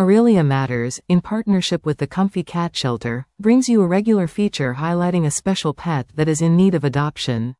Aurelia Matters, in partnership with the Comfy Cat Shelter, brings you a regular feature highlighting a special pet that is in need of adoption.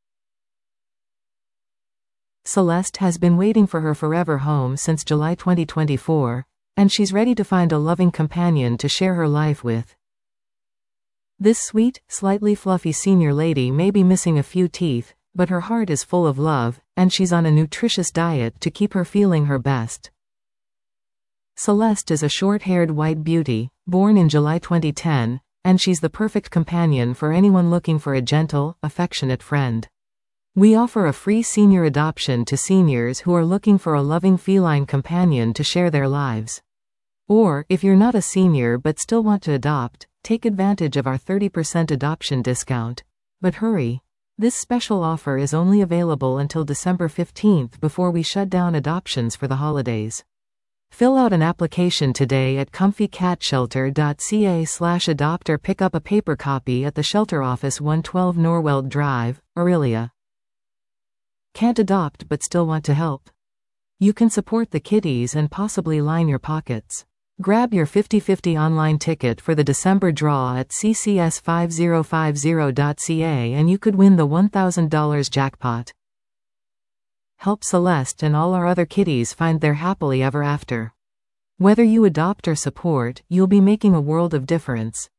Celeste has been waiting for her forever home since July 2024, and she's ready to find a loving companion to share her life with. This sweet, slightly fluffy senior lady may be missing a few teeth, but her heart is full of love, and she's on a nutritious diet to keep her feeling her best. Celeste is a short-haired white beauty, born in July 2010, and she's the perfect companion for anyone looking for a gentle, affectionate friend. We offer a free senior adoption to seniors who are looking for a loving feline companion to share their lives. Or, if you're not a senior but still want to adopt, take advantage of our 30% adoption discount. But hurry! This special offer is only available until December 15th before we shut down adoptions for the holidays. Fill out an application today at comfycatshelter.ca/adopt or pick up a paper copy at the shelter office 112 Norweld Drive, Aurelia. Can't adopt but still want to help? You can support the kitties and possibly line your pockets. Grab your 50/50 online ticket for the December draw at ccs5050.ca and you could win the $1,000 jackpot. Help Celeste and all our other kitties find their happily ever after. Whether you adopt or support, you'll be making a world of difference.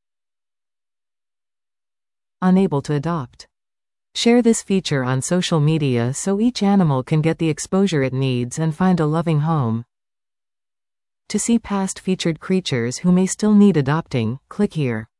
Unable to adopt? Share this feature on social media so each animal can get the exposure it needs and find a loving home. To see past featured creatures who may still need adopting, click here.